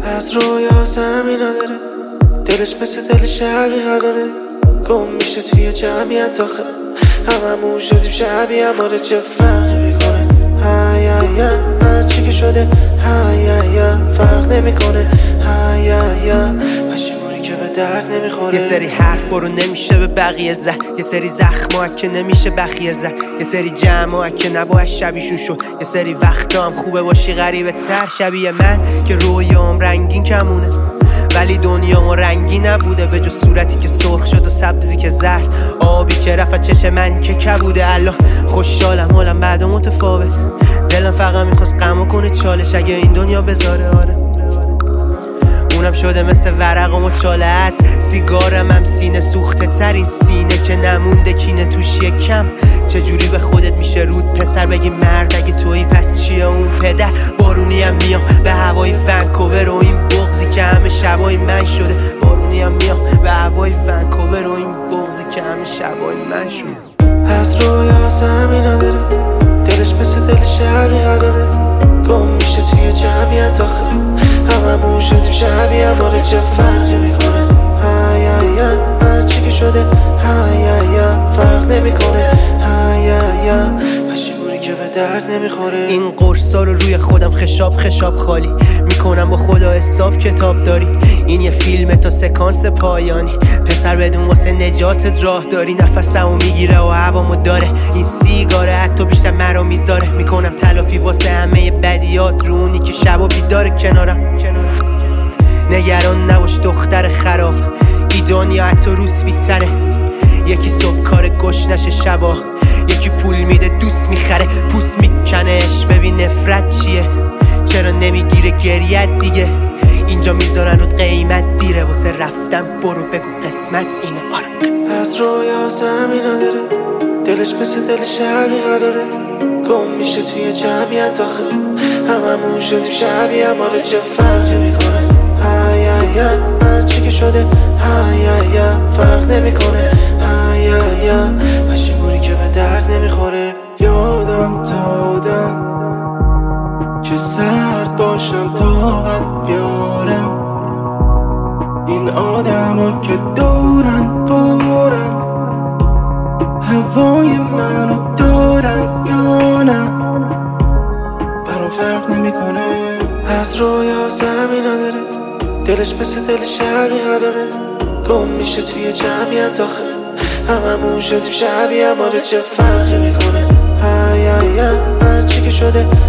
از رویا زمین داره، دلش مثل دل شهری قراره گم میشه توی جمعیت. آخه هممون شدیم شبیه اما چه فرقی میکنه؟ هر چی که شده فرق نمیکنه. پشیمونی که به درد نمیخوره. یه سری حرف برو نمیشه به بقیه زد، یه سری زخم‌ها که نمیشه بخیه زد، یه سری جمع‌ها که نباید شبیشون شد، یه سری وقتا هم خوبه باشی غریبه تر شبیه من که رویام رنگین کمونه ولی دنیام رنگی نبوده، به جز صورتی که سرخ شد و سبزی که زرد، آبی که رفت چشم من که کبوده. الان خوشحالم حالم بعد متفاوت، دلم فقط میخواست غمو کنه چالش اگه این دنیا بذاره. آره اونم شده مثل ورق و مچاله است، سیگارم هم سینه سوخته ترین سینه که نمونده کینه توش یکم. چجوری به خودت میشه رود پسر بگی مرد اگه تویی پس چیه اون پدر؟ بارونی هم میام به هوای ونکوور و این بغضی که همه شبای من شده. بارونی هم میام به هوای ونکوور و این بغضی که همه شبای من شده. از رویا زمین داره، دلش مثل دل شهری قراره گم میشه توی جمعیت. آخه هممون شدیم شبیه اما چه فرقی میکنه؟ هر چی که شده فرق نمیکنه. پشیمونی که به درد نمیخوره. این قرصا رو روی خودم خشاب خالی میکنم، با خدا حساب کتاب داری. این یه فیلم تا سکانس پایانی، پسر بدون واسه نجاتت راه داری. نفسمو میگیره و هوامو داره این سیگاره، حتی بیشتر مرا میذاره. میکنم تلافی واسه همه بدیات رو اونی که شب و بیداره کنارم. نگران نباش دختر خراب، ای دنیا حتی روز بیتره. یکی صبح کار گوش نشه شبا، یکی پول میده دوست میخره پوست میکنش. ببین نفرت چیه، چرا نمیگیره گریت دیگه؟ اینجا میذارن رو قیمت دیره، واسه رفتم برو بگو قسمت اینه. آره قسمت. از رویا زمین داره، دلش مثل دل شهری قراره گم میشه توی جمعیت. آخه هممون شدیم شبیه اما چه فرقی میکنه؟ هر چی که شده فرق نمیکنه. پشیمونی که به درد نمیخوره. یادم دادم که سرد باشم طاقت بیارم، این آدما که دورن بارن هوای منو دارن یا نه برام فرق نمیکنه. از رویا زمین داره، دلش مثل دل شهری قراره گم میشه توی جمعیت. آخه هممون شدیم شبیه اما چه فرقی میکنه؟ هر چی که شده